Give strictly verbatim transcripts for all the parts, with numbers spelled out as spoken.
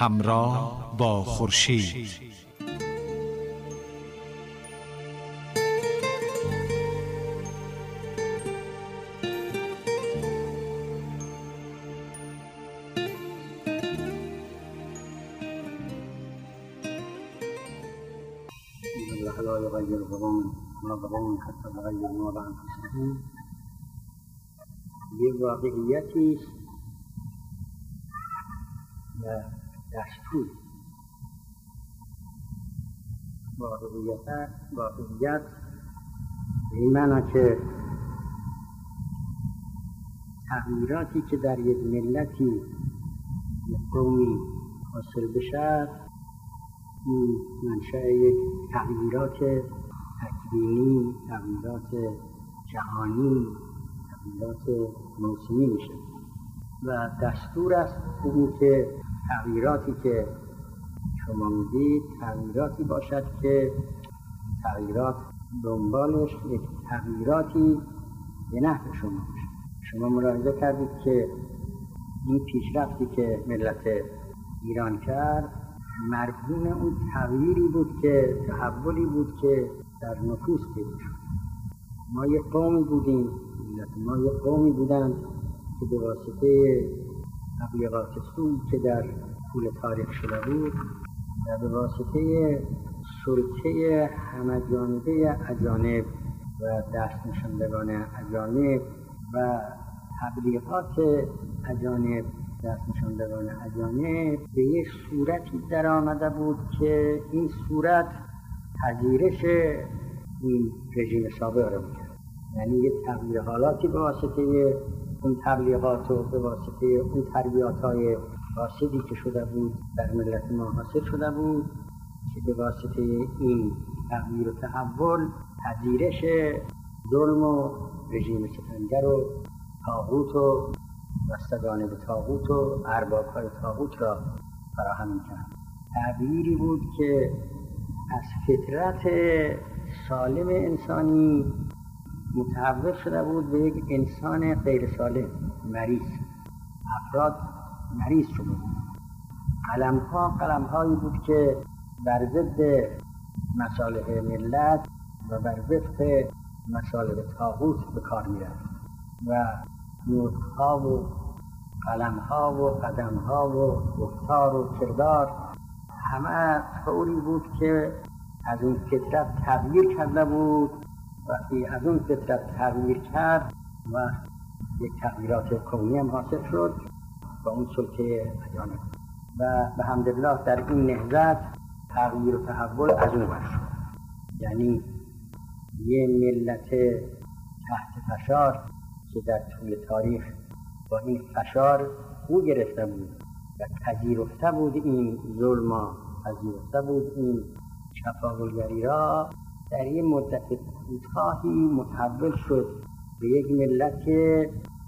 همراه با خورشید. لا يغير قوم ما قوم حتى تغير ما بأنفسهم. یه واقعیتی و دستور واقعیت واقعیت به این معنا که تغییراتی که در یک ملتی یک قومی حاصل بشه این منشأ یک تغییرات تکوینی، تغییرات جهانی، تغییرات موسمی میشه و دستور است این که تغییراتی که شما میدید تغییراتی باشد که تغییرات دنبالش یک تغییراتی به نفع شما باشه. شما ملاحظه کردید که این پیشرفتی که ملت ایران کرد مرهون اون تغییری بود که تحولی بود که در نفوس پیدا شد. ما یک قومی بودیم، ما یک قومی بودند که به واسطه تبلیغات سوی که در طول تاریخ شده بود و به واسطه سلطه همه‌جانبه اجانب و دست نشاندگان اجانب و تبلیغات اجانب دست نشاندگان اجانب به یک صورتی در آمده بود که این صورت پذیرش این رژیم سابق را می‌کرد. یعنی یک تغییر حالاتی به واسطه اون تبلیغات و به واسطه اون تربیات‌های فاسدی که شده بود در ملت ما حاصل شده بود که به واسطه این تغییر و تحول پذیرش ظلم و رژیم ستمگر و طاغوت و بستگان به طاغوت و ارباب‌های طاغوت را فراهم می‌کرد. تغییری بود که از فطرت سالم انسانی متحول شده بود به یک انسان غیر سالم، مریض. افراد مریض شده بود. قلم‌ها قلم‌هایی بود که بر ضد مصالح ملت و بر وفق مصالح طاغوت به کار می‌رفت و نطق‌ها و قلم‌ها و قدم‌ها و گفتار و کردار همه طوری بود که از اون فطرت تغییر کرده بود. وقتی از اون فطرت تغییر کرد و یک تغییرات کونی هم حاصل شد با اون سلطه اجانب و به حمدالله در این نهضت تغییر و تحول از اون ور شد. یعنی یه ملت تحت فشار که در طول تاریخ با این فشار او گرفته بود و پذیرفته بود این ظلم، پذیرفته بود این چپاولگری را، در این مدت کوتاهی متحول شد به یک ملت که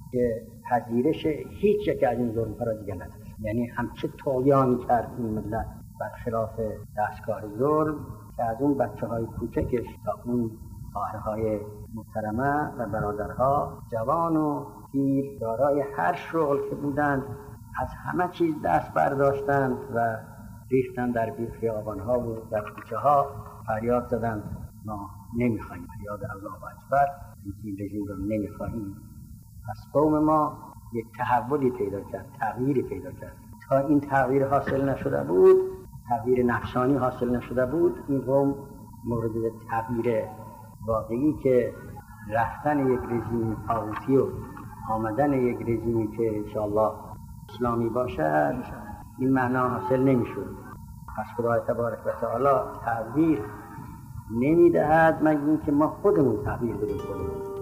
پذیرش هیچ یک از این ظلم‌ها را دیگر نداشت. یعنی همچه طغیان کرد این ملت برخلاف دستگاه ظلم که از اون بچه‌های کوچکش تا اون خواهرهای محترمه و برادرها جوان و پیر دارای هر شغل که بودند از همه چیز دست برداشتند و ریختن در خیابان‌ها و در کوچه‌ها فریاد زدند ما نمیخواهیم، فریاد الله اکبر، این رژیم رو نمیخواهیم. پس قوم ما یک تحولی پیدا کرد، تغییری پیدا کرد. تا این تغییر حاصل نشده بود، تغییر نفسانی حاصل نشده بود، این قوم مورد تغییر واقعی که رفتن یک رژیم طاغوتی و آمدن یک رژیمی که انشاءالله اسلامی باشد این معنا حاصل نمیشد. پس خدای تبارک و تعالی تغییر نمیدهد مگر اینکه ما خودمون تغییر بدیم خودمون.